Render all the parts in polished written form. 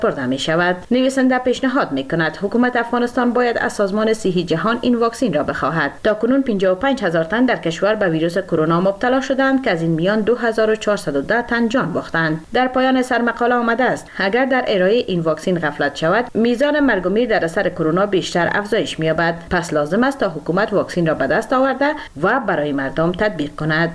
برده می شود. نویسنده پیشنهاد می کند حکومت افغانستان باید از سازمان صحی جهان این واکسن را بخواهد. تاکنون 55,000 تن در کشور به ویروس کرونا مبتلا شدند که از این میان 2410 تن جان باختند. در پایان سرمقاله آمده است اگر در ارائه این واکسن غفلت شود میزان مرگ و میر در اثر کرونا بیشتر افزایش می‌یابد. پس لازم است تا حکومت واکسن را به دست آورده و برای مردم تطبیق کند.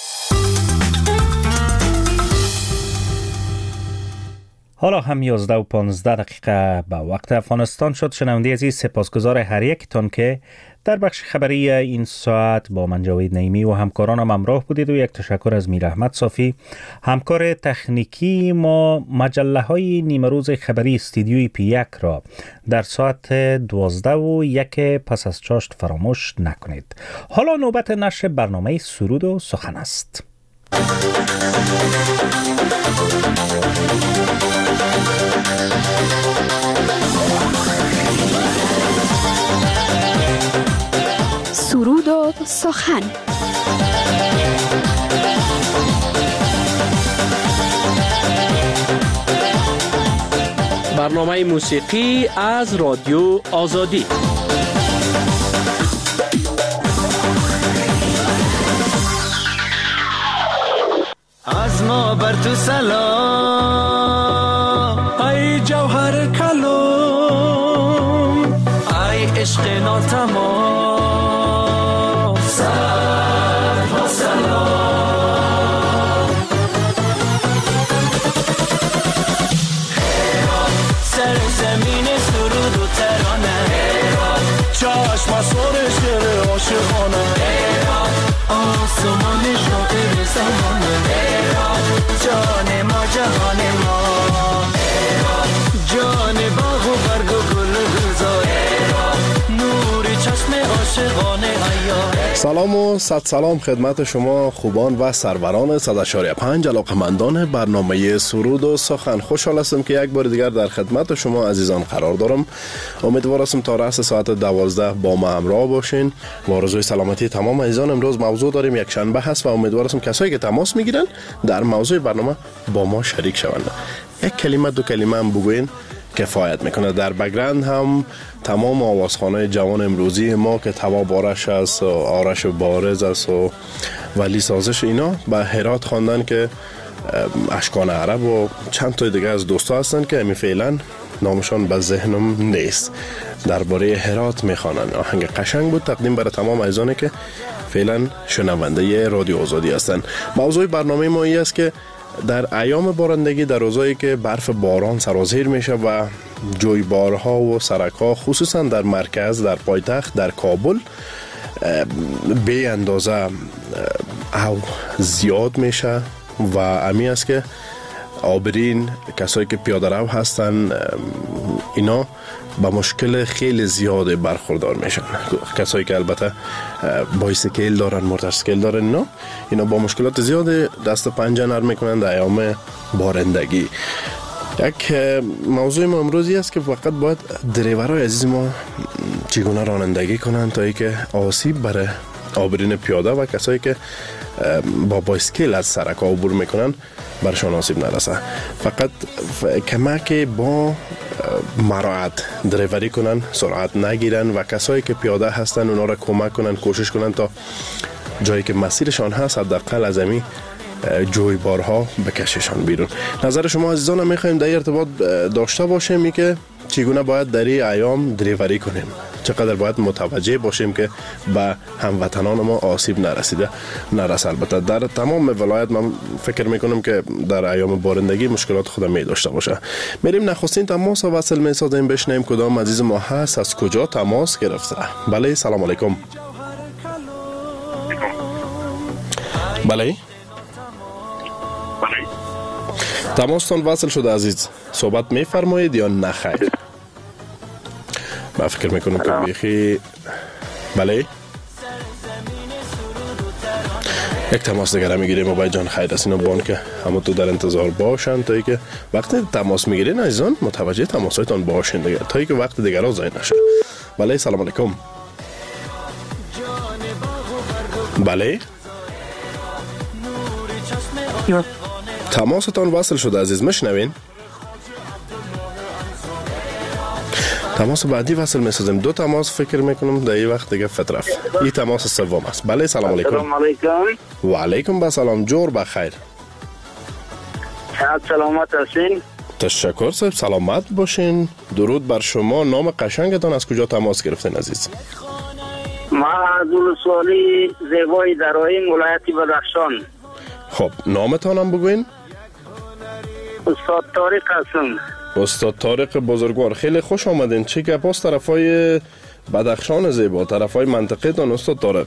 حالا هم 11:15 به وقت افغانستان شد. شنونده عزیز، سپاسگزار هر یکتان که در بخش خبری این ساعت با من جاوید نعیمی و همکارانم همراه بودید و یک تشکر از میر احمد صافی همکار تکنیکی ما. مجله های نیمه روز خبری استودیوی پی1 را در ساعت 12:01 پس از چاشت فراموش نکنید. حالا نوبت نشر برنامه سرود و سخن است. سرود و سخن. برنامه موسیقی از رادیو آزادی. از ما بر تو سلام ای جوهر کلام، ای عشق ناتمام، سلام و سلام. سر زمین سرود و ترانه، چشم سر شعر عاشقانه، آسمان شاعر زمانه، جان ما جهان ما، جان باغ و برگ و گل گلزار، نور چشم عاشقانه ایار. سلام و صد سلام خدمت شما خوبان و سروران 100.5 علاقمندان برنامه سرود و سخن. خوشحال هستم که یک بار دیگر در خدمت شما عزیزان قرار دارم. امیدوار هستم تا رأس ساعت 12 با ما همراه باشین. با آرزوی سلامتی تمام عزیزان، امروز موضوع داریم، یک شنبه هست و امیدوار هستم کسایی که تماس میگیرن در موضوع برنامه با ما شریک شوند. یک کلمه دو کلمه هم بگوین کفایت میکنه. در بگرند هم تمام آوازخانه جوان امروزی ما که تواب آرش است و آرش بارز است و ولی سازش، اینا به هرات خواندن که اشکان عرب و چند تا دیگه از دوستا هستن که همی فعلا نامشان به ذهنم نیست. درباره هرات میخوانن. آهنگ قشنگ بود، تقدیم برای تمام عزیزانی که فعلا شنونده رادیو آزادی هستن. موضوع برنامه ما این است که در ایام بارندگی، در روزایی که برف باران سرازیر میشه و جویبارها و سرک‌ها خصوصا در مرکز، در پایتخت، در کابل به اندازه او زیاد میشه و امی است که آبرین، کسایی که پیاده رو هستن، اینا با مشکل خیلی زیاده برخوردار میشن. کسایی که البته بایسیکل دارن، موتورسیکل دارن، اینا با مشکلات زیاده دست پنجه نرم میکنن در ایام بارندگی. یک موضوع ما امروزی است که فقط باید دریورای عزیز ما چگونه رانندگی کنن تا اینکه آسیب برای آبرین پیاده و کسایی که با بایسکل از سرک عبور میکنن برشان آسیب نرسه. فقط کمک با مراعات دریوری کنن، سرعت نگیرن و کسایی که پیاده هستن اونا را کمک کنن، کوشش کنن تا جایی که مسیرشان هست حداقل از امی جویبارها بکششان بیرون. نظر شما عزیزان میخوایم در ارتباط داشته باشیم ای که چگونه باید در این ایام دریوری کنیم، چقدر باید متوجه باشیم که به هموطنان ما آسیب نرسه. البته در تمام ولایت من فکر میکنم که در ایام بارندگی مشکلات خود می داشته باشه. میریم نخستین تماس و وصل میسازیم، بشنیم کدام عزیز ما هست، از کجا تماس گرفته. بله، سلام علیکم. بله، تماستان وصل شده عزیز، صحبت میفرمایید یا نه خیر؟ من فکر میکنم که بیخی. بله، یک تماس دیگر میگیریم. آبای جان خیر است، اینا بان که همه تو در انتظار باشن تا ای که وقت تماس میگیرین عزیزان متوجه تماسایتان باشین دیگه، تا ای که وقت دیگر ها ضایع نشه. بله، سلام علیکم. بله، تماستان وصل شده عزیز، مشنوین؟ تماس بعدی وصل می‌سازیم. 2 تماس فکر میکنم در این وقت دیگه فطرف. این تماس سوم است. بله سلام علیکم. سلام علیکم. و علیکم السلام. جور بخیر. سلامت هستین؟ تشکر صاحب، سلامت باشین. درود بر شما. نام قشنگتان از کجا تماس گرفتین عزیز؟ ما از ولسوالی زیبای درائیم ولایت بدخشان. خب نامتان هم بگوین؟ استاد طارق هستم. استاد طارق بزرگوار، خیلی خوش آمدین. چه گپ است طرفای بدخشان زیبا، طرفای منطقه تان استاد طارق؟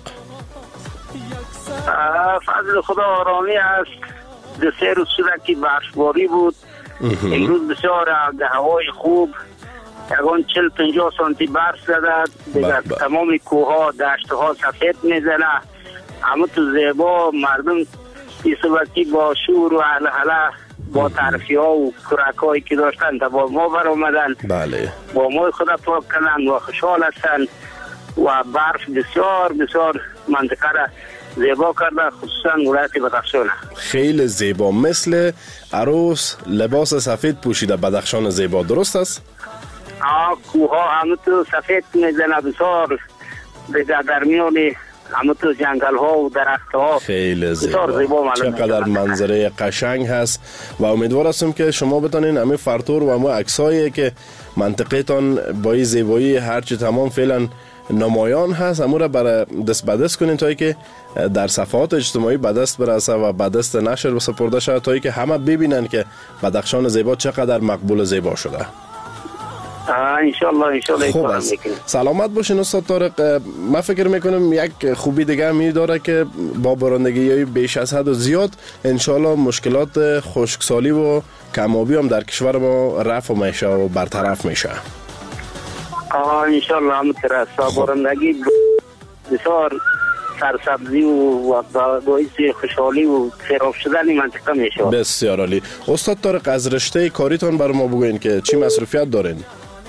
فضل خدا آرامی است. 2 روز شده که برفباری بود. امروز بسیار هوای خوب، یکان 40-50 سانتی برف زده. دیگر تمام کوها دشت ها سفید میزنه. همه تو زیبا مردم ایسوبتی با شور و هلهله با تعرفی ها و کرک هایی که داشتن با ما بر آمدن. بله. با ما خدا پاک کنن و خوشحال هستن و برف بسیار بسیار منطقه را زیبا کرده، خصوصا ولایت بدخشان. خیلی زیبا، مثل عروس لباس سفید پوشیده بدخشان زیبا، درست است؟ کوها همه تو سفید میزنه بسیار، در میان همه تو جنگل ها و درخت ها خیلی زیبا. چقدر منظره قشنگ هست و امیدوار هستم که شما بتانین همه فرتور و همه عکسایی که منطقه تان با این زیبایی هرچی تمام فعلا نمایان هست همون را برای دست بدست کنین تا که در صفحات اجتماعی به دست برسه و به دست نشر بسپرده شود تا که همه ببینن که بدخشان زیبا چقدر مقبول زیبا شده. انشالله خوب است. سلامت باشین استاد طارق. من فکر میکنم یک خوبی دیگه هم داره که با بارندگی بیش از حد و زیاد انشالله مشکلات خشکسالی و کمابی هم در کشور ما رفع میشه و برطرف میشه. انشالله همونطور است. بارندگی بسیار سرسبزی و باعث خوشحالی و خراب شدن منطقه میشه. بسیار عالی. استاد طارق از رشته کاریتان بر ما بگوین که چی مصروفیت دارین؟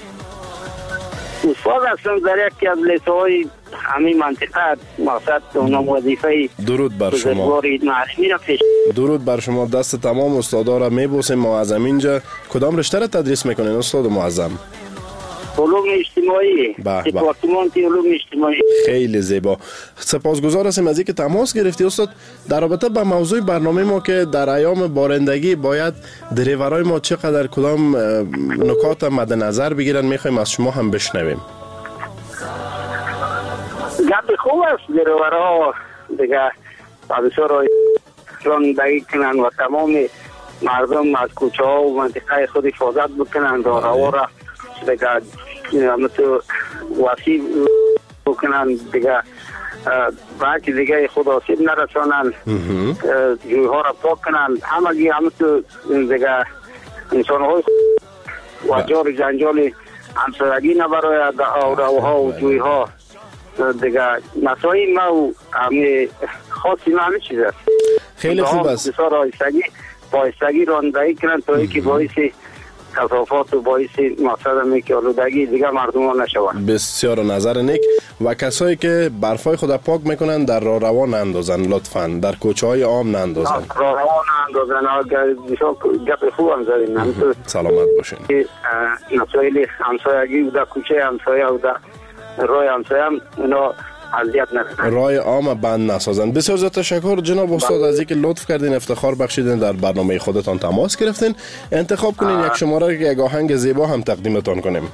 استاد هستم در یکی از لیسه‌های همین منطقه، مقصد اونم وظیفه درود بر شما. درود بر شما. دست تمام استادا را میبوسیم. ما از اینجا کدام رشته را تدریس میکنین استاد معظم؟ علوم اجتماعی، دپارتمان علوم اجتماعی. خیلی زیبا. سپاسگزار هستیم از اینکه تماس گرفتی استاد. در رابطه با موضوع برنامه ما که در ایام بارندگی باید دریورای ما چقدر کدام نکات مد نظر بگیرن میخوایم از شما هم بشنویم. گپ خوب است. دریورها دیگه بسیار راندگی کنن و تمام مردم از کوچه ها و منطقه خود حفاظت بکنن، راه هوا را دیگه مثل وسیع بکنن، دیگه باقی دیگه خود آسیب نرسانن، جوی ها را پاک کنن، همگی مثل دیگه انسان های و جار جنجال همسایگی نبراید آوراها و جوی ها دیگه مسائل ما و همه خاصی ما همه چیز است. خیلی خوب است. بسیار آیستگی راندهی کنن تا اینکه باعث کثافات و باعث مقصد که آلودگی دیگه مردم ها نشوند. بسیار نظر نیک. و کسایی که برفای خود پاک میکنن در راه روان نندازن لطفاً، در کوچه های عام نندازن. راه روان نندازن. گپ خوب هم زدین. سلامت باشین. مسائل همسایگی و در کوچه همسایه و در راه همسایه هم اینا اذیت نکنن، راه عام بند نسازن. بسیار زیاد تشکر جناب استاد از اینکه لطف کردین، افتخار بخشیدین، در برنامه خودتان تماس گرفتین. انتخاب کنین یک شماره یک آهنگ زیبا هم تقدیمتان کنیم.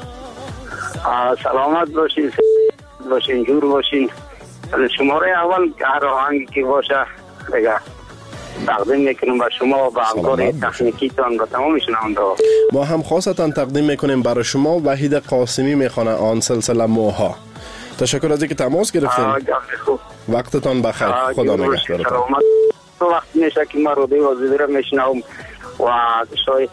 سلامت باشین جور باشین. شماره اول هر آهنگی که باشه دیگه تقدیم میکنیم به شما و به همکار تکنیکیتان و تمام شنونده. ما هم خاصتا تقدیم میکنیم برای شما. وحید قاسمی میخوانه آن سلسله موها. تشکر از اینکه تماس گرفتین. وقتتان بخیر. خدا نگهدارتان. وقت میشه که ما رو دی وزیده را میشنوم و شاید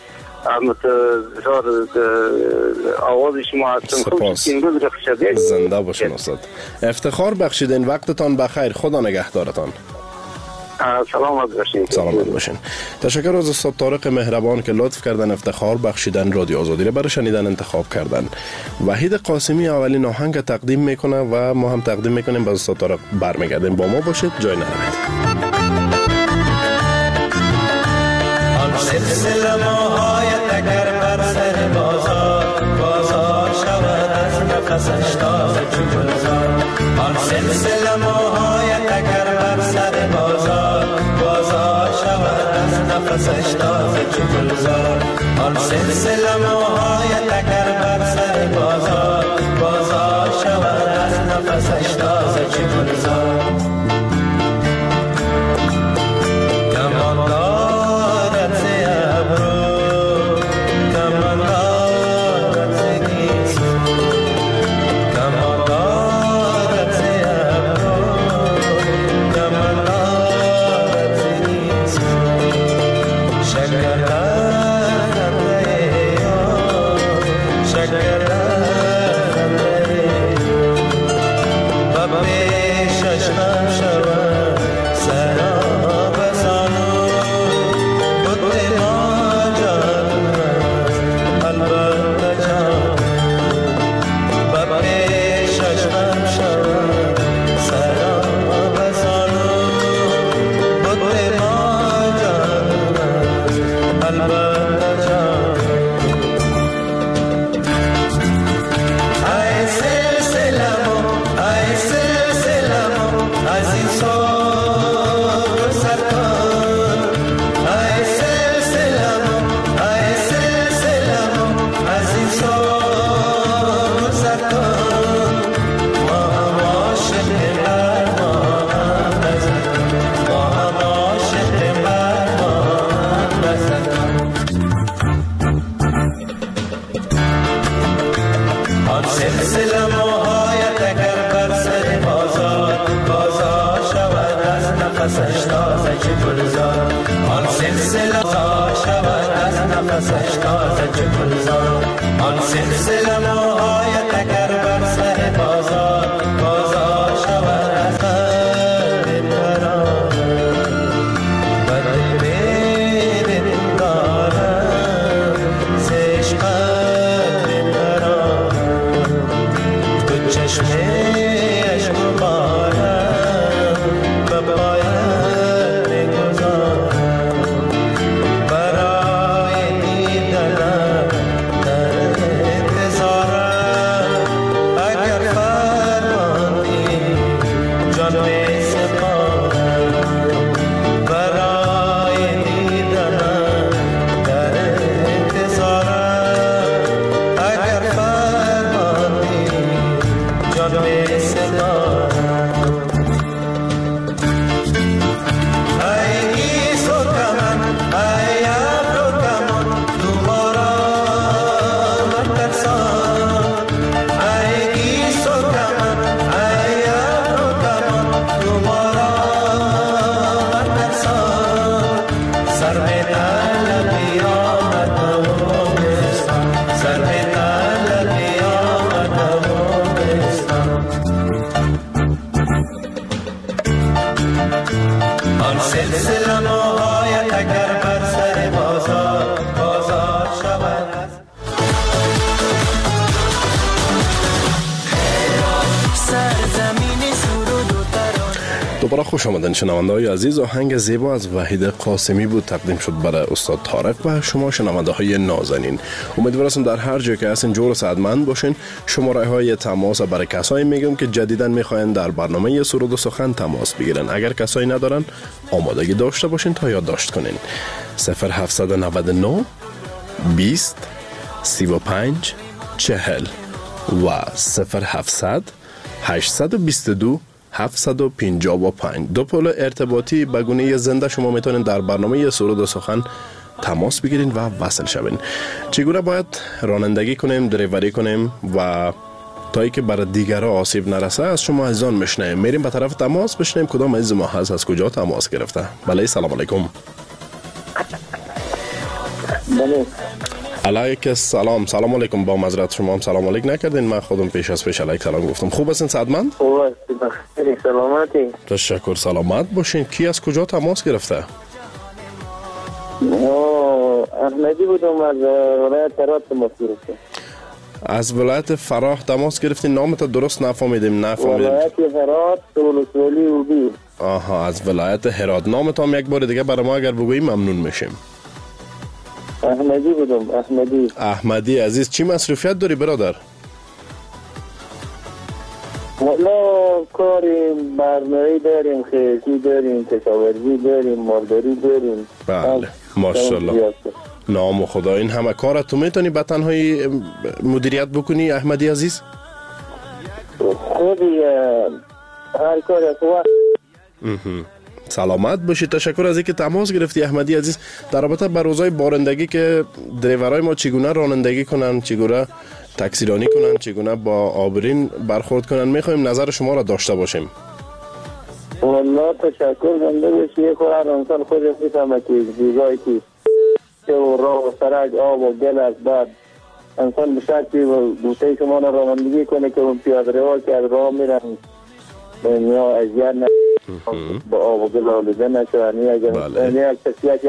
آواز شما هستم. سپاس. زنده باشین استاد. افتخار بخشیدین. وقتتان بخیر. خدا نگهدارتان. سلامت باشین. سلامت باشین. تشکر از استاد طارق مهربان که لطف کردن افتخار بخشیدن رادیو آزادی را برای شنیدن انتخاب کردن. وحید قاسمی اولین آهنگ تقدیم میکنه و ما هم تقدیم میکنیم به استاد طارق. برمیگردیم. با ما باشید، جای نروید. سلسله موهای تگر بر سر بازار نفسش تازه چو گلزار آن سلسله موهای تکر بر سر بازار بازار شود از نفسش تازه چو گلزار کمان دارد ز ابرو کمان دارد ز گیسو کمان دارد ز ابرو کمان دارد ز گیسو شکر دارد شکر دارد و پیشش غم شود سراب زانو بود ما جان البته جان و پیشش غم شود سراب زانو بود ما جان البته جان ای سلسلمو ای سلسلمو از این سال سرکن ای سلسلمو ای سلسلمو از این سال سرکن ما هم عاشق بر ما هم بزن ما هم عاشق بر ما هم بزن آن سلسله موهای تکر بر سر بازار بازار شود از نفسش تازه چه گلزار آن سلسله بازار شود از نفسش تازه چه گلزار آن سلسله موهای تکر بر سر بازار بازار شود از قلب برآمد و دل دارم ز عشقت برآمد تو چشمش مبارم به پایت می‌گذارم برای دیدنت در انتظارم اگر فرمانی جان می‌سپارم برای دیدنت در انتظارم اگر فرمانی جان می‌سپارم ای گیسو کمن ای ابرو کمان دوباره مترسان ای گیسو کمن ای ابرو کمان دوباره مترسان سر به طلبی آمد نوبستان سر به طلبی آمد نوبستان آن سلسله موهای تکر بر سر بازار بازار شود سرزمین سرود و ترانه دوباره خوش آمدن شنونده‌های عزیز. آهنگ زیبا از وحید قاسمی بود، تقدیم شد برای استاد طارق و شما شنونده‌های نازنین. امیدوارم در هر جای که هستین جور و سعادتمند باشین. شماره‌های تماس برای کسایی میگم که جدیداً میخواین در برنامه سرود و سخن تماس بگیرن. اگر کسایی ندارن آمادگی داشته باشین تا یادداشت کنین. 0799 20 35 40 و 0700 822 755. دو پل ارتباطی به گونه زنده شما میتونین در برنامه سرود و سخن تماس بگیرین و وصل شوین. چگونه باید رانندگی کنیم، دریوری کنیم و تا ای که برای دیگرها آسیب نرسه از شما عزیزان میشنیم. میریم به طرف تماس بشنیم کدام عزیز ما هست، از کجا تماس گرفته. بله سلام علیکم. بله علیک السلام. سلام علیکم. با معذرت شما هم سلام علیک نکردین، من خودم پیش از پیش علیک سلام گفتم. خوب هستین سعادتمند؟ خوب هستی بخیر سلامتی. تشکر سلامت باشین. کی از کجا تماس گرفته؟ احمدی بودم از ولایت هرات تماس گرفته. از ولایت فراه تماس گرفتین. نامت درست نفهمیدیم. ولایت هرات ولسوالی اوبی. آها از ولایت هرات. نامت هم یک بار دیگه برای ما اگر بگویی ممنون میشیم. احمدی بودم. احمدی عزیز چی مصروفیت داری برادر؟ والا برنامه‌ای داریم، خیلی داریم، کشاورزی داریم، مالداری داریم. بله ماشاءالله. نام خدا. این همه کار تو میتونی به تنهایی مدیریت بکنی احمدی عزیز؟ خودی هر کار تو سلامت باشی. تشکر از اینکه تماس گرفتی احمدی عزیز. در رابطه با روزهای بارندگی که دریورای ما چگونه رانندگی کنن، چگونه تاکسی رانی کنن، چگونه با آبرین برخورد کنن، میخوایم نظر شما را داشته باشیم. والله تشکر زنده باشی. هر انسان خودش میفهمه که چیزایی که راه و سرک آب و گل است، بعد انسان به شرطی و دوسته شما را رانندگی کنه که اون پیاده‌روها که از راه میرن یا اذیت نه با آب و گل آلوده نشن. یک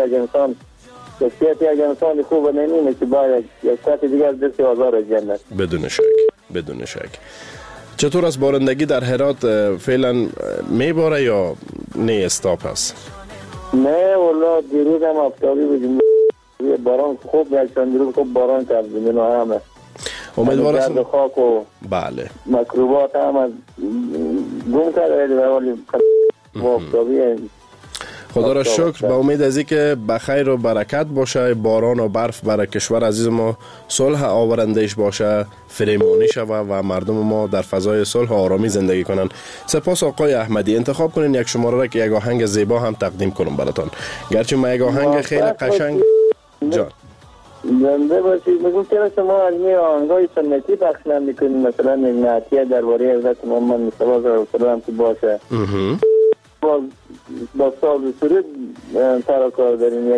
شخصیت یک انسان خوب نمینه که باید یک ساعت دیگر دستی آزار جنت. بدون شک. چطور از بارندگی در هرات فعلا میباره یا نه استاپ هست؟ نه والله دیروز هم آفتابی بودیم، باران خوب یک چند روز خوب باران کردیم. اینو همه امیدوارم گرد خاک و بله مکروبات هم از گم کرده ولی آفتابی. خدا را شکر. به امید از اینکه بخیر و برکت باشه، باران و برف برای کشور عزیز ما صلح آورندهش باشه، فریمانی شوه و مردم ما در فضای صلح و آرامی زندگی کنن. سپاس آقای احمدی. انتخاب کنین یک شماره را که یک آهنگ زیبا هم تقدیم کنم براتون، گرچه ما یک آهنگ خیلی قشنگ جان زنده باشید. میگم چرا شما از می آهنگای سنتی پخش نمیکنید؟ مثلا نعتیه درباره حضرت محمد مصطفی صلی الله علیه و سلم که باشه با ساز سرود سر کار داریم،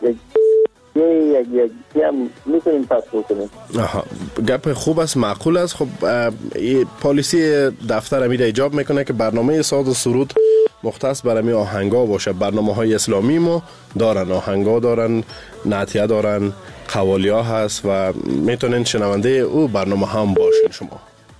یک هم میتونیم پس بکنیم. گپ خوب است، معقول است. خب پالیسی دفتر امیر ایجاب میکنه که برنامه ساز و سرود مختص برای آهنگا باشه. برنامه های اسلامی ما دارن، آهنگا دارن، نعتیه دارن، قوالیا هست و میتونین شنونده او برنامه هم باشین. شما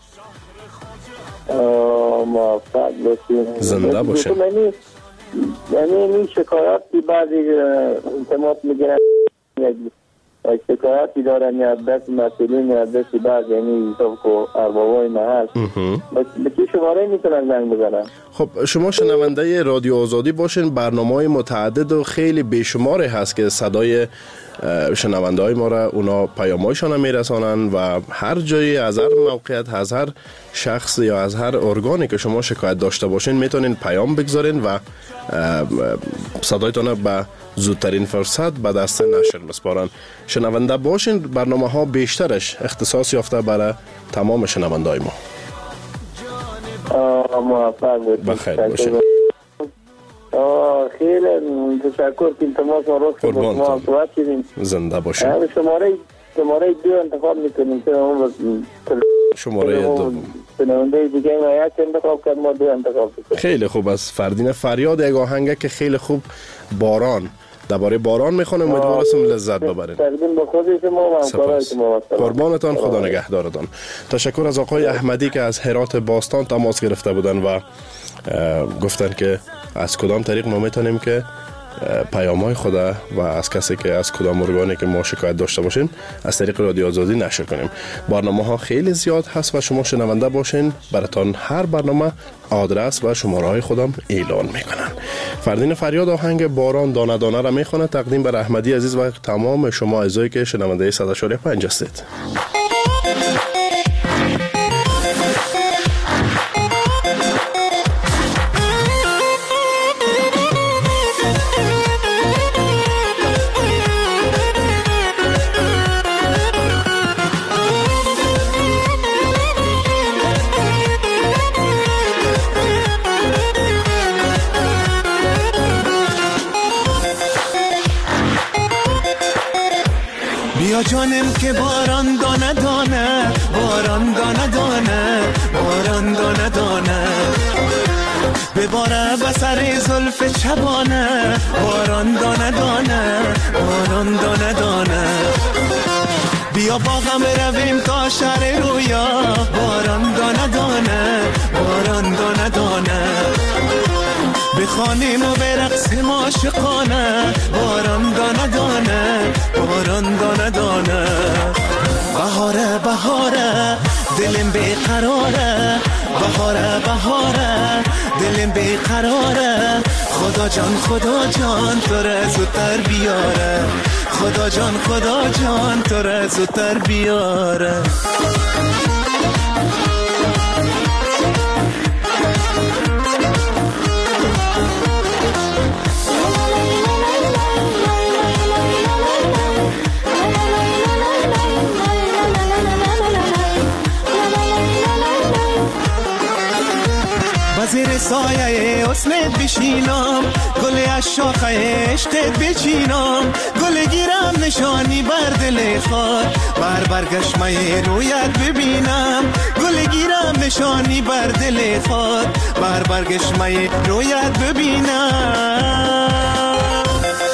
موفق باشین، زنده باشین. یعنی این شکایاتی بعضی انتماط میگیرن، شکایاتی دارن یا دست مسئولین یا دست بعض، یعنی حساب که اربابای محل به چه شماره میتونن زنگ بزنن؟ خب شما شنونده رادیو آزادی باشین. برنامه‌های متعدد و خیلی بیشماری هست که صدای شنونده های ما را اونا پیامایشان میرسانن و هر جایی از هر موقعیت، از هر شخص یا از هر ارگانی که شما شکایت داشته باشین میتونین پیام بگذارین و صدایتان به زودترین فرصت به دست نشر مسپارن. شنونده باشین. برنامه ها بیشترش اختصاص یافته برای تمام شنونده های ما. موفق باشین. بخیر باشین. خیلی تشکر که تماس ما رو ما صحبت کردیم. زنده باشین. شماره 2 انتخاب میکنیم که شماره 2 شنونده دیگه ما یک انتخاب کرد، ما 2 انتخاب کردیم. خیلی خوب است. فردین فریاد یک آهنگه که خیلی خوب باران درباره باران میخونه. امیدوارم لذت ببرین. تقدیم به خود شما و همکارای شما. قربانتان. خدا نگهدارتان. تشکر از آقای احمدی که از هرات باستان تماس گرفته بودن و گفتن که از کدام طریق ما میتونیم که پیام‌های خدا و از کسی که از کدام ارگانی که ما شکایت داشته باشین از طریق رادیو آزادی نشر کنیم. برنامه ها خیلی زیاد هست و شما شنونده باشین. براتون هر برنامه آدرس و شماره های خودم اعلان میکنن. فردین فریاد آهنگ باران دانه دانه را میخونه تقدیم بر احمدی عزیز و تمام شما اعضایی که شنونده 100.5 هستید. بیا جانم که باران دانه دانه، باران دانه دانه، باران دانه دانه بباره بسر زلف چبانه، باران دانه دانه، باران دانه دانه بیا با غم رویم تا شهر رویا، باران دانه دانه، باران دانه دانه بخوانیم و برقصیم عاشقانه، باران دانه دانه، باران دانه دانه بهاره بهاره دلم بیقراره، بهاره بهاره دلم بیقراره خدا جان تو را زودتر بیاره، خدا جان تو را زودتر بیاره. زیر سایه حسنت بشینم، گل از شاخه عشقت بچینم، گل گیرم نشانی بر دل خود، برگشمه رویت ببینم، گل گیرم نشانی بر دل خود، برگشمه رویت ببینم.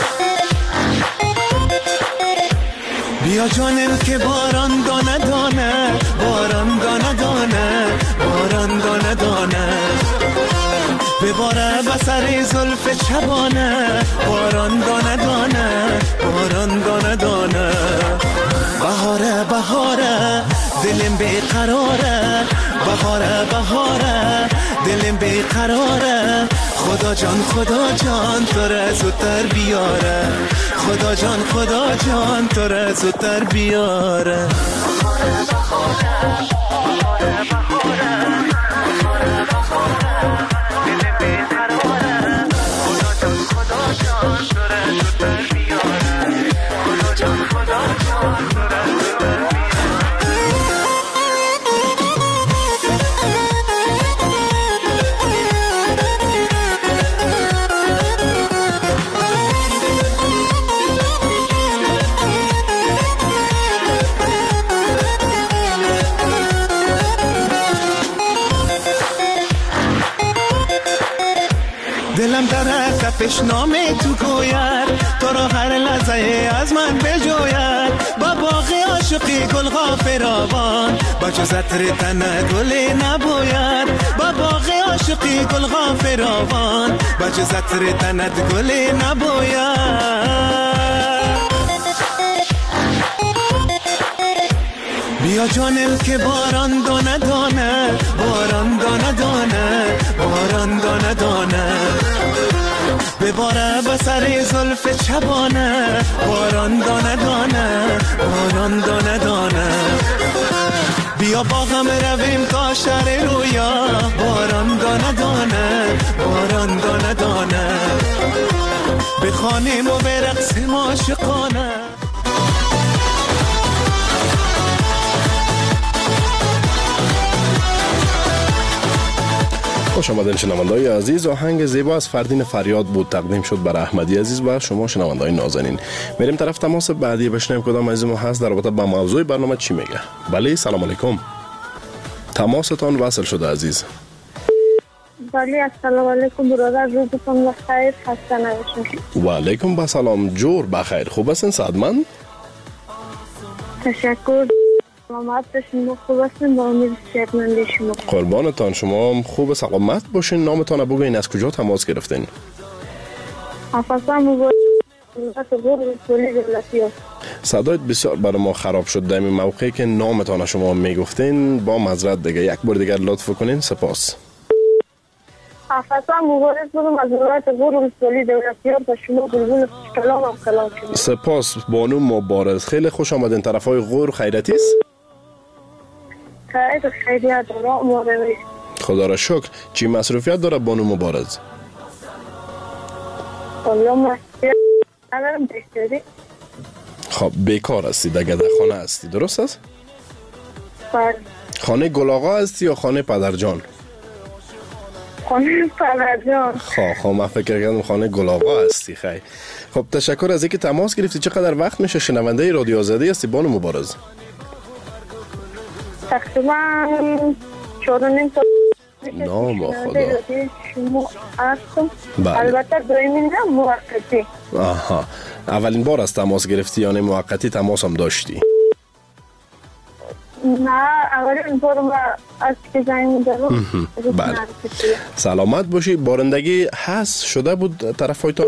بیا جانم که باران دانه دانه، باران دانه دانه، باران دانه دانه بباره بسر زلف چبانه، باران دانه دانه، باران دانه دانه. بهاره بهاره دلم بیقراره، بهاره بهاره دلم بیقراره. خدا جان تو را زودتر بیاره، خدا جان تو را زودتر بیاره. دلم در تپش نام تو گوید، تو را هر لحظه از من بجوید. با باغ عاشقی گل غافراوان، با جز عطر تنت گل نبوید. با باغ عاشقی گل غافراوان، با جز عطر تنت گل نبوید. بیا جانم که باران دانه دانه، باران دانه دانه، باران دانه دانه بباره بسر زلف چبانه، باران دانه دانه، باران دانه دانه. بیا با غم رویم تا شهر رویا، باران دانه دانه، باران دانه دانه بخوانیم و برقصیم عاشقانه. خوش آمدین شنونده‌های عزیز. آهنگ زیبا از فردین فریاد بود، تقدیم شد بر احمدی عزیز و شما شنونده‌های نازنین. میریم طرف تماس بعدی، بشنویم کدام عزیز ما هست در رابطه با موضوع برنامه چی میگه. بله سلام علیکم، تماستان وصل شده عزیز. بله السلام علیکم برادر، روزتون بخیر، خسته نباشید. و علیکم با سلام، جور بخیر، خوب هستین سعادتمند؟ تشکر، سلامت باشین، خوب هستین، با امید صحتمندی شما. قربانتان، شما خوب سلامت باشین. نامتان بگوین، از کجا تماس گرفتین؟ افسان مبارک غور رسولی دولتی است. صدایت بسیار برای ما خراب شد در این موقعی که نامتان شما میگفتین. با معذرت دیگه یک بار دیگر لطف کنین. سپاس. افسان مبارک بودم از ولایت غور رسولی دولتی است. شما بلبل کلام شما. سپاس بانو مبارز، خیلی خوش آمدین. طرفای غور خیرتی است؟ خیریت داره مورد. خدا را شکر. چی مصروفیت داره بانو مبارز؟ خب بیکار هستی، در خانه هستی، درست است؟ بله. خانه گلاغا هستی یا خانه پدرجان؟ خانه پدرجان. خب من فکر کردم خانه گلاغا هستی. خیلی خب، تشکر از اینکه تماس گرفتی. چقدر وقت میشه شنونده رادیو آزادی هستی بانو مبارز؟ تقریبا 4.5 سال. نام خدا. شما هستم. بله. البته دویمین نه موقتی. آها، اولین بار از تماس گرفتی یا نه موقتی تماس هم داشتی؟ نه اولین بار ما از که زنگ دارم. بله. سلامت باشی. بارندگی هست شده بود طرفایتان؟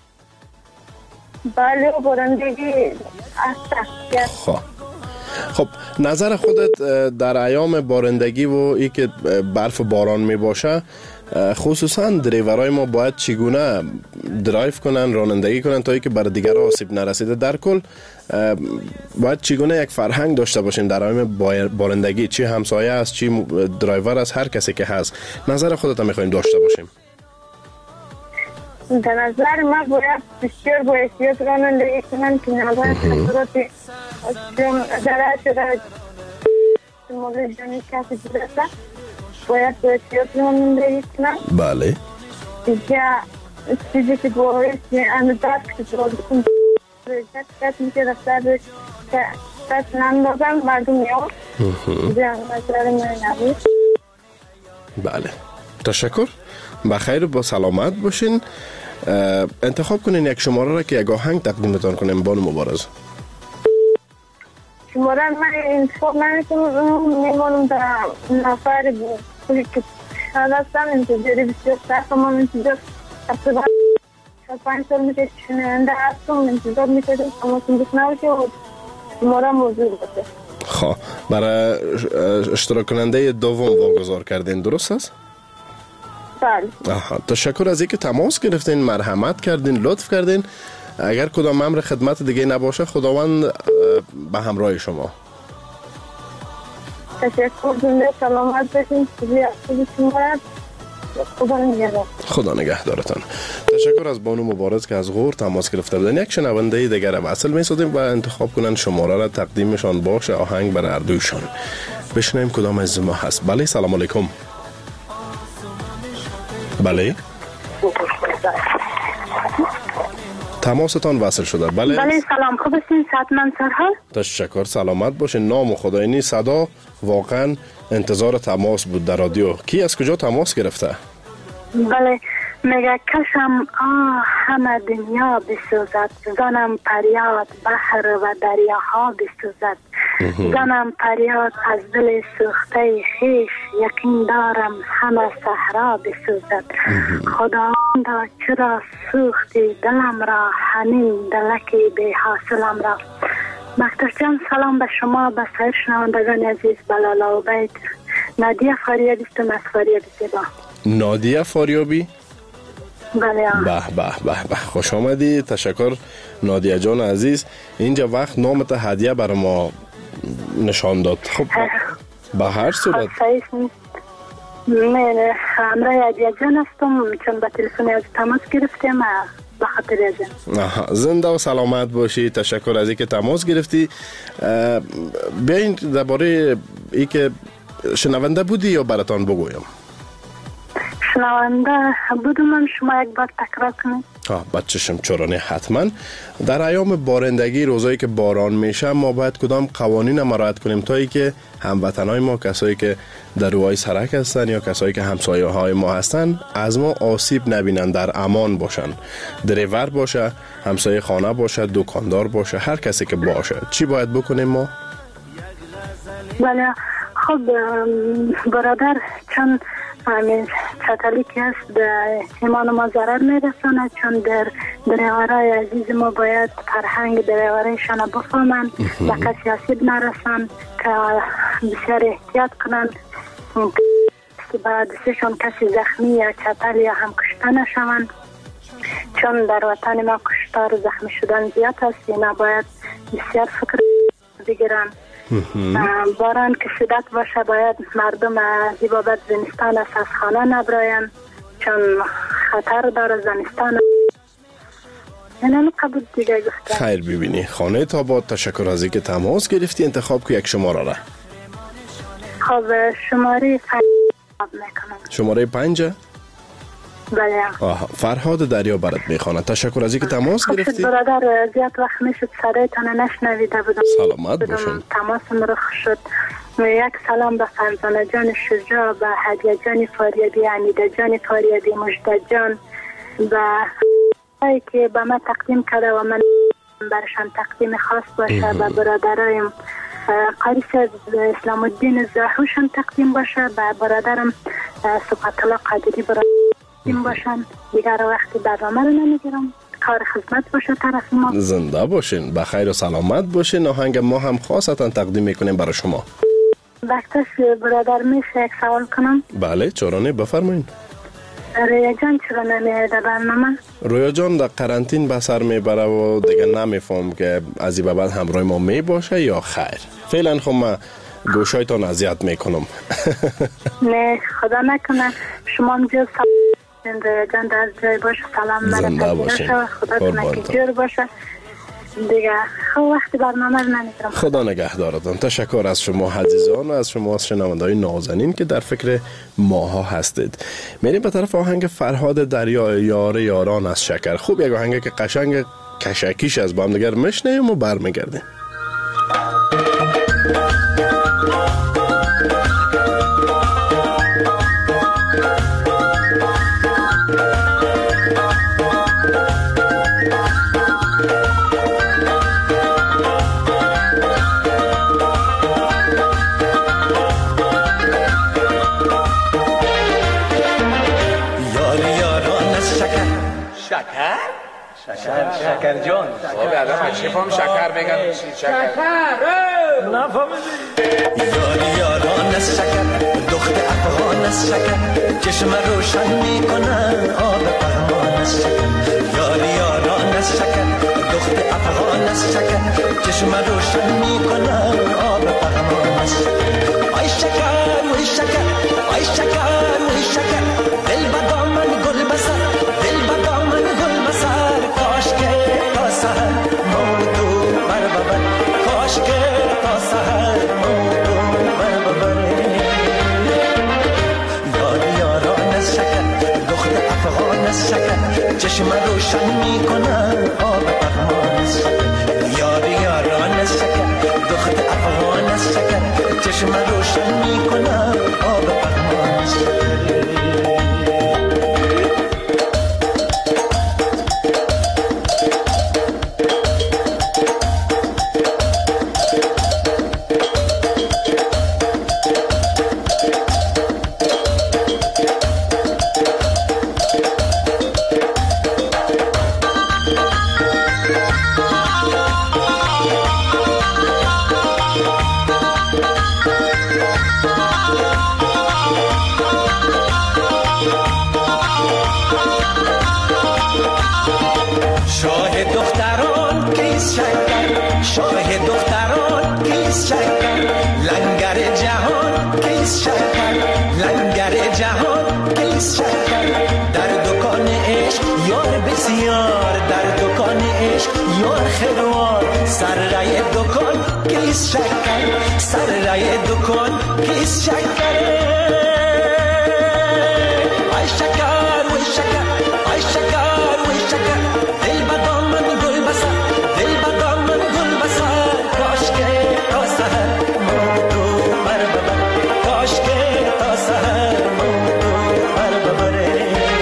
بله بارندگی هست. خب نظر خودت در ایام بارندگی و ای که برف و باران می باشه، خصوصا دریورای ما باید چگونه درایو کنن، رانندگی کنن تا اینکه بر دیگر آسیب نرسیده. در کل باید چگونه یک فرهنگ داشته باشیم در حوزه بارندگی، چی همسایه است، چی درایور است، هر کسی که هست. نظر خودت میخوایم داشته باشیم. در نظر ما باید بسیار با احتیاط رانندگی کنن که نظر خطرات ضرر شده مورد جانی کسی برسه. باید با احتیاط رانندگی کنن. بله. دیگه چیزی که باید اندازه که باید دست میشه رفتر دست نندازن مردم میاد. دیگه نظر من نبود. بله، تشکر. بخیر، با سلامت باشین. انتخاب کنین یک شماره را که یک آهنگ تقدیمتان کنیم. بانو مبارز. شماره من انتخاب نکنم، میمانم در نفر پولی که هستم انتظاری بسیار سخت. من انتظار تقریبا 5 سال میشه شنونده هستم، انتظار میشه اما سندس نباشه و شماره موضوع باشه. خب برای اشتراک کننده دوم واگذار کردین، درست است؟ بله. تشکر از اینکه تماس گرفتین، مرحمت کردین، لطف کردین. اگر کدام امر خدمت دیگه نباشه خداوند به همراه شما. تشکر، زنده سلامت باشین. خدا نگهدارتان. تشکر از بانو مبارز که از غور تماس گرفته بودن. یک شنونده دیگر وصل می‌سازیم و انتخاب کنن شماره را تقدیمشان باشه، آهنگ بر اردویشان. بشنویم کدام از ما هست. بله، سلام علیکم. بله، تماستان وصل شده. بله سلام، خوب هستین؟ من سرحال. تشکر، سلامت باشین. نام خداینی صدا واقعا انتظار تماس بود در رادیو. کی از کجا تماس گرفته؟ بله، میگه کشم همه دنیا بسوزد، زنم پریاد بحر و دریاها بسوزد. زنم پریاد از دل سوخته خیش، یقین دارم همه صحرا بسوزد. خداوندا چرا سوختی دلم را، همین دلکی بی حاصلم را. مکتر جان، سلام به شما، به سایر شنوندگان عزیز. بلالا و بیت نادیه فاریابی استم از فاریابی زیبا. نادیه فاریابی؟ بله. به خوش آمدی. تشکر نادیه جان عزیز. اینجا وقت نامت هدیه برای ما نشان داد. خب به هر صورت من همراه هدیه جان هستم، چون به تلفن از تماس گرفتیم به خاطر ازم. زنده و سلامت باشی. تشکر از اینکه تماس گرفتی. بیاین درباره ای که شنونده بودی یا براتان بگویم؟ شنونده بودم، شما یک بار تکرار کنید. بچشم چرانه. حتما در ایام بارندگی، روزایی که باران میشه، ما باید کدام قوانین ما رعایت کنیم تا که هموطنای ما، کسایی که در روهای سرک هستن یا کسایی که همسایه های ما هستن، از ما آسیب نبینن، در امان باشن. دریور باشه، همسایه خانه باشه، دکاندار باشه، هر کسی که باشه. چی باید بکنیم ما؟ بله، خب برادر، چون چطلی که هست به ایمان ما ضرر میرساند، چون در دریورای عزیز ما باید فرهنگ دریورایشان بفهمن، به کسی آسیب نرسن، که بسیار احتیاط کنن که به دستشان کسی زخمی یا چطل یا هم کشته نشوند، چون در وطن ما کشتار و زخمی شدن زیاد هست. اینا باید بسیار فکر بگیرن. باران که شدت باشه، باید مردم از بابت زمستان از خانه نبراین، چون خطر داره زمستان. اینم قبول دیگه گفتم. خیر ببینی خانه تاباد. تشکر از اینکه تماس گرفتی. انتخاب که یک شماره را. خب شماره 5 میکنم. شماره 5؟ بله. فرهاد دریا برات میخواند. تشکر از اینکه تماس گرفتی. برادر زیاد وقت میشد صدایتان نشنویده بودم. سلامت باشین. تماسم رخ شد. یک سلام به فرزانه جان شجاع، به هدیه جان فاریابی، حمیده جان فاریابی، مجد جان، به هایی که به من تقدیم کرده و من برشان تقدیم خاص باشه. به برادرایم قریس اسلام الدین زاهوشان تقدیم باشه. به برادرم صفت الله قادری تقدیم باشن. دیگر وقتی برنامه رو نمیگیرم. کار خدمت باشه طرف ما. زنده باشین، بخیر و سلامت باشین. آهنگ ما هم خاصتا تقدیم میکنیم برای شما. وقتش برادر میشه یک سوال کنم؟ بله، چرا نه، بفرمایید. رویا جان چرا نمیاد در برنامه؟ رویا جان در قرنطین به سر میبره و دیگه نمیفهم که از این به بعد همراه ما می باشه یا خیر. فعلا خب من گوشایتان اذیت میکنم. نه خدا نکنه. شما هم جز سلام رویا جان در جای باشه. سلام زنده باشین. خدا کنه که جور باشه دیگه. خب وقتی برنامه رو نمیگیرم. خدا نگهدارتان. تشکر از شما عزیزان و از شما شنونده‌های نازنین که در فکر ماها هستید. میریم به طرف آهنگ فرهاد دریا یار یاران از شکر. خوب یک آهنگ که قشنگ کشکیش از با هم دیگر میشنیم و برمیگردیم. شکر جان آدم شفام شکر بگم شکر نفهمیدی یاری یاران از شکر دخت افغان از شکر چشم روشن میکنن آب پهمان از شکر یاری یاران از شکر دخت افغان از شکر چشم روشن میکنن آب پهمان از شکر آی شکر وی شکر آی شکر وی شکر دل بدام من گل بسر دل بدام من گل بسر کاش که تا سهر موضوع بر ببر کاش که تا سهر موضوع بر ببر یاری یاران از شکر دخت افغان از شکر چشم روشن میکنن آب پهمان از شکر یاری یاران از شکر دخت افغان از شکر چشم روشن میکنن آب پهمان از شکر شاه دختران کیست شکر لنگر جهان کیست شکر لنگر جهان کیست شکر در دکان عشق یار بسیار در دکان عشق یار خروار سر رای دکان کیست شکر سر رای دکان کیست شکر آی شکر وی شکر آی شکر وی شکر دل بدام من گل بسر دل بدام من گل بسر کاش که تا سهر موضوع بر ببر کاش که تا سهر موضوع بر ببره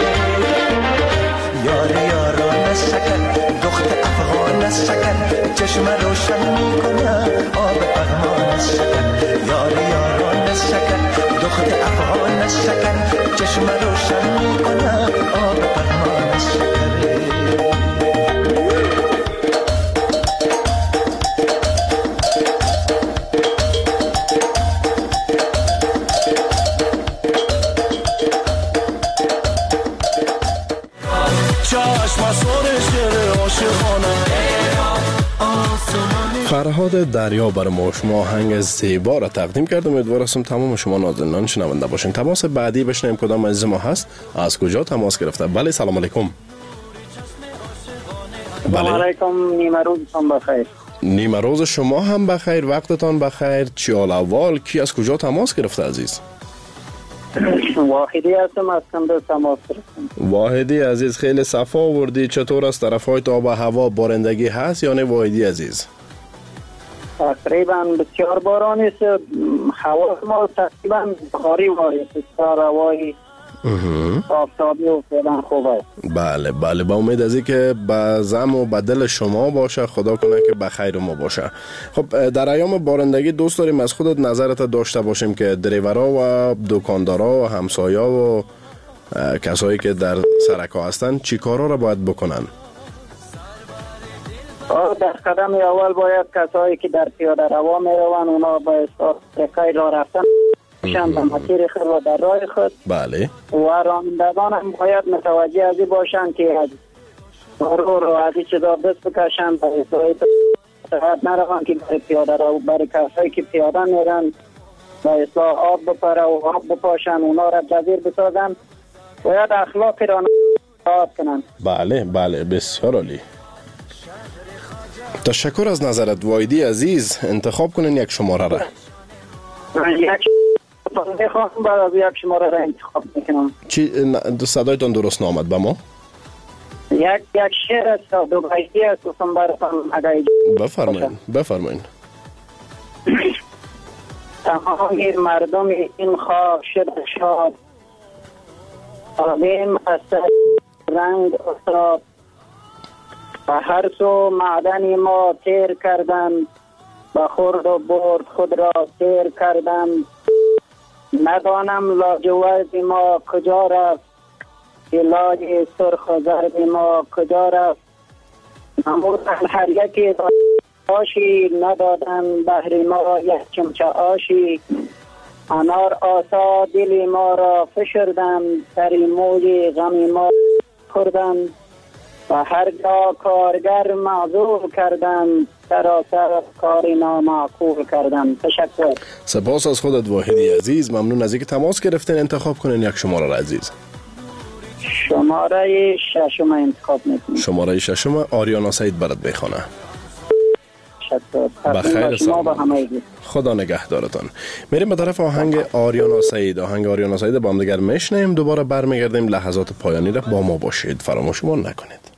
یار یاران از شکر دخت افغان از شکر چشم روشن میکنه آب پهمان از شکر یار یاران از شکر دخت افغان از شکر چشم روشن میکنه آب پهمان از شکر فرهاد دریا بر ما شما آهنگ زیبا را تقدیم کرد. امیدوار هستم تمام شما نازنینان شنونده باشین. تماس بعدی بشنیم کدام عزیز ما هست، از کجا تماس گرفته. بله سلام علیکم. سلام علیکم، نیمه روزتان بخیر. نیمه روز شما هم بخیر، وقتتان بخیر. چی حال احوال؟ کی از کجا تماس گرفته عزیز؟ واحدی هستم از کندز تماس گرفتم. واحدی عزیز خیلی صفا آوردی. چطور است طرفای آب و هوا؟ بارندگی هست یا نه واحدی عزیز؟ تقریبا بسیار باران است. هوا ما تقریبا بخاری وارد است. هوای آفتابی و فعلا خوب است. بله بله، با امید از اینکه به زم و به دل شما باشه، خدا کنه که به خیر ما باشه. خب در ایام بارندگی دوست داریم از خودت نظرت داشته باشیم که دریورا و دکاندارا و همسایا و کسایی که در سرکا هستن چی کارا را باید بکنن؟ در قدم اول باید کسایی که در پیاده روا می روند اونا با استفاده را رفتن بکشند به مسیر خود و در راه خود. بله. و رانندگان هم باید متوجه از این باشند که از مرور و از این چیزا دست بکشند به اصلاح سرعت نروند که برای پیاده رو برای کسایی که پیاده میرن به اصلاح آب بپره و آب بپاشن اونا را جزیر بسازن. باید اخلاق رانندگان رعایت کنند. بله بله بسیار عالی. تشکر از نظرت وایدی عزیز. انتخاب کنین یک شماره را. یک میخوام بعد از یک شماره را انتخاب میکنم. چی صدایتان درست نامد به ما؟ یک شعر است دو بیتی است گفتم براتون اگر بفرمایین. تمام مردم این خاک شد شاد آدم از رنگ افتاد و هر سو معدن ما تیر کردن و خورد و برد خود را تیر کردن. ندانم لاجورد ما کجا رفت که لاج سرخ و زرد ما کجا رفت. نمودن هر یکی آشی ندادن بهر ما یک چمچه آشی. انار آسا دل ما را فشردن سر موج غم ما کردن و هر جا کارگر معذور کردن سراسر کاری نامعقول کردن. تشکر. سپاس از خودت واحدی عزیز. ممنون از اینکه تماس گرفتین. انتخاب کنین یک شماره را عزیز. شماره ششم انتخاب میکنم. شماره ششم آریانا سعید برات بخونه. بخیر سلام. خدا نگهدارتان. میریم به طرف آهنگ آریانا سعید. آهنگ آریانا سعید با هم دیگر میشنیم. دوباره برمیگردیم. لحظات پایانی را با ما باشید. فراموشمان نکنید.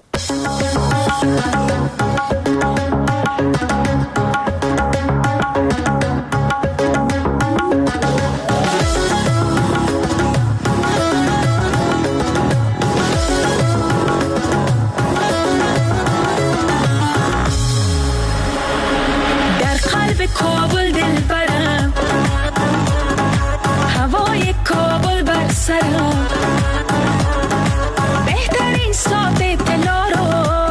کابل دل برم هوای کابل بر سرم بهترین ساعت دلا رو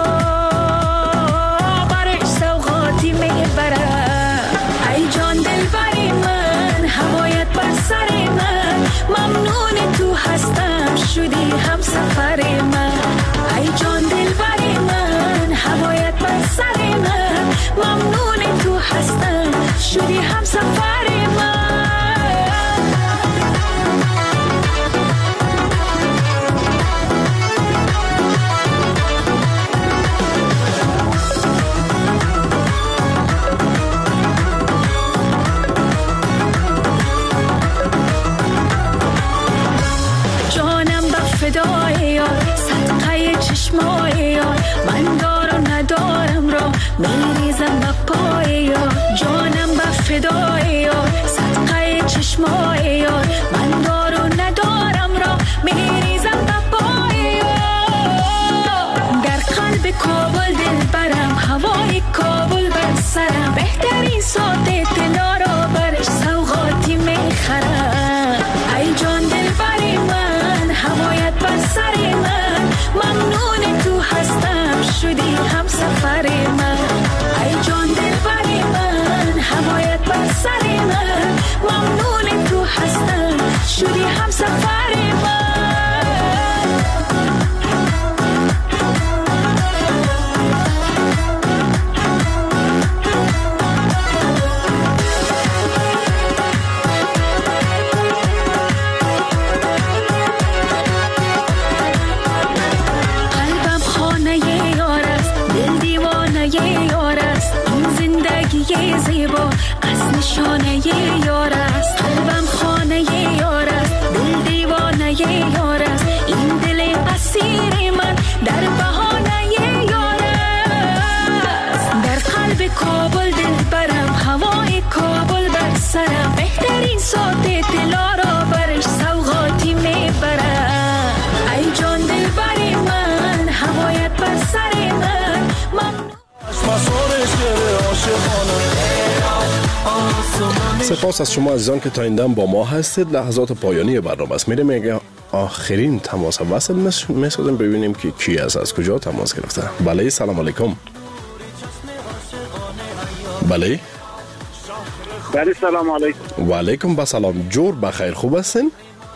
برش سوغاتی میبرم. ای جان دل بری من هوایت بر سر من ممنون تو هستم شدی هم سفر من. ای جان دل بری من هوایت بر سر من ممنون تو هستم شدی هم سفر من. جانم به فدای یار صدقه چشمای یار من دار و ندارم را میریزم به پای یار. جانم به فدای یار صدقه چشمای یار من دار و ندارم را میریزم به پای یار. در قلب کابل دل برم هوای کابل بر سرم بهترین ساعت دلا را برش سوغاتی میخرم. ای جان دل بری من هوایت بر سر من ممنون تو هستم شدی هم سفر من. ای جان دل بری من هوایت بر سر من ممنون تو هستم شدی هم سفر من. قلبم خانه یار است دل دیوانه یار است این زندگی زیبا از نشانه یار است. قلبم خانه یار است دل دیوانه یار است این دل اسیر من در بهانه یار است. در قلب کابل دل برم هوای کابل بر سرم بهترین ساعت دلا را برش سوغاتی میبرم. ای جان دل بری من هوایت بر سر من سپاس از شما عزیزان که تا این دم با ما هستید. لحظات پایانی برنامه است. میریم یک آخرین تماس وصل میسازیم ببینیم که کی است از کجا تماس گرفته. بله سلام علیکم. بله بله سلام علیکم. و علیکم بسلام. جور بخیر، خوب هستین؟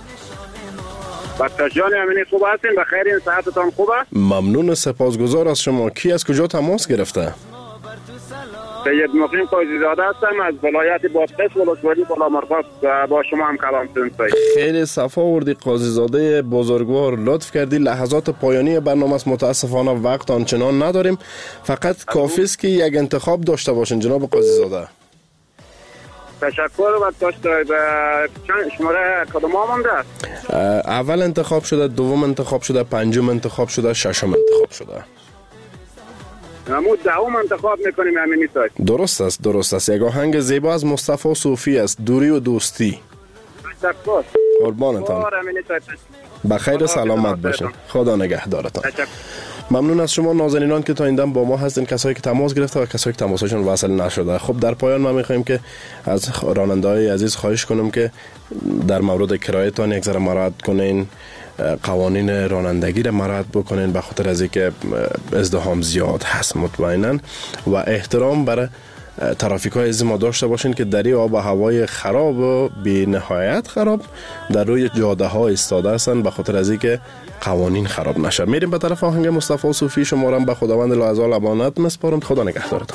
بکتر جان امینی خوب هستین؟ بخیر، این صحتتان خوبه؟ ممنون، سپاسگزار از شما. کی از کجا تماس گرفته؟ سید مقیم قاضی زاده هستم از ولایت بادغیس ولسوالی بالامرغاب. با شما هم کلام سنید. خیلی صفا وردی قاضی زاده بزرگوار، لطف کردی. لحظات پایانی برنامه است، متاسفانه وقت آنچنان نداریم. فقط کافی است که یک انتخاب داشته باشین جناب قاضی زاده. تشکر و داشته چند شماره کدوم ها مونده؟ اول انتخاب شده، دوم انتخاب شده، پنجم انتخاب شده، ششم انتخاب شده. همون دهم انتخاب میکنیم امینی صاحب. درست است. یک آهنگ زیبا از مصطفی صوفی است، دوری و دوستی. تشکر. قربانتان. بخیر و سلامت باشین. خدا نگهدارتان. ممنون از شما نازنینان که تا این دم با ما هستین، کسایی که تماس گرفته و کسایی که تماسشون وصل نشده. خب در پایان ما می‌خوایم که از راننده‌های عزیز خواهش کنم که در مورد کرایه‌تان یک ذره مراعات کنین، قوانین رانندگی را مراعات بکنین، به خاطر از اینکه ازدحام زیاد هست مطمئنا، و احترام برای ترافیک‌های از ما داشته باشین که در این آب و هوای خراب و بی نهایت خراب در روی جاده‌ها ایستاده هستن، به خاطر از اینکه قوانین خراب نشه. میریم به طرف آهنگ مصطفی صوفی. شما را به خداوند لاعضال امانت میسپارم. خدا نگهدارتان.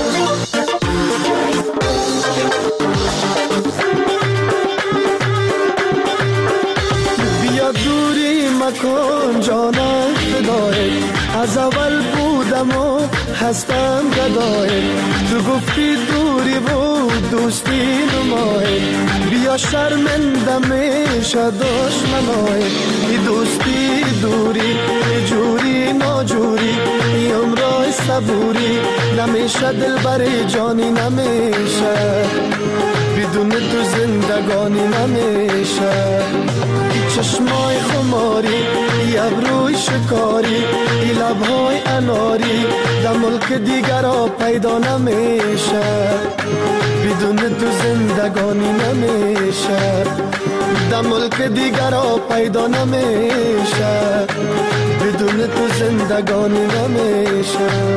بیا دوری مکن جانم فدای، از اول بودم و هستم گدای، تو گفتی دوری بود دوستی نمای، بیا شرمنده میشه دشمنای، ای دوستی دوری ای جوری ناجوری، ای عمرای صبوری نمیشه دل بر جانی نمیشه، بدون تو زندگانی نمیشه، چشمای خماری ای ابروی شکاری ای لبهای اناری در ملک دیگر را پیدا نمیشه، بدون تو زندگانی نمیشه، در ملک دیگر را پیدا نمیشه، بدون تو زندگانی نمیشه.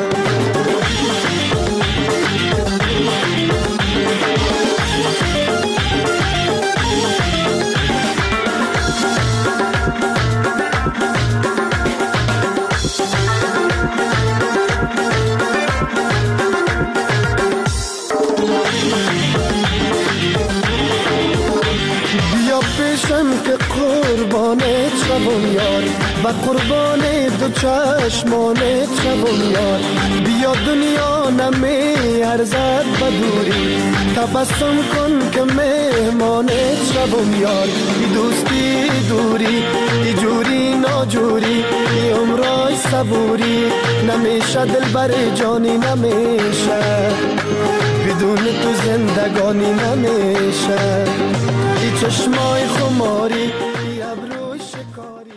که قربانت شوم یار و قربان دو چشمانت شوم یار، بیا دنیا نمی ارزد بدوری، تبسم کن که مهمانت شوم یار، ای دوستی دوری ای جوری ناجوری ای عمرای صبوری نمیشه دل بر جانی نمیشه، بدون تو زندگانی نمیشه، ای چشمای خماری ای ابروی شکاری.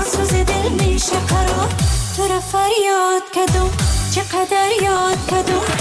فریاد کدوم چقدر یاد کدوم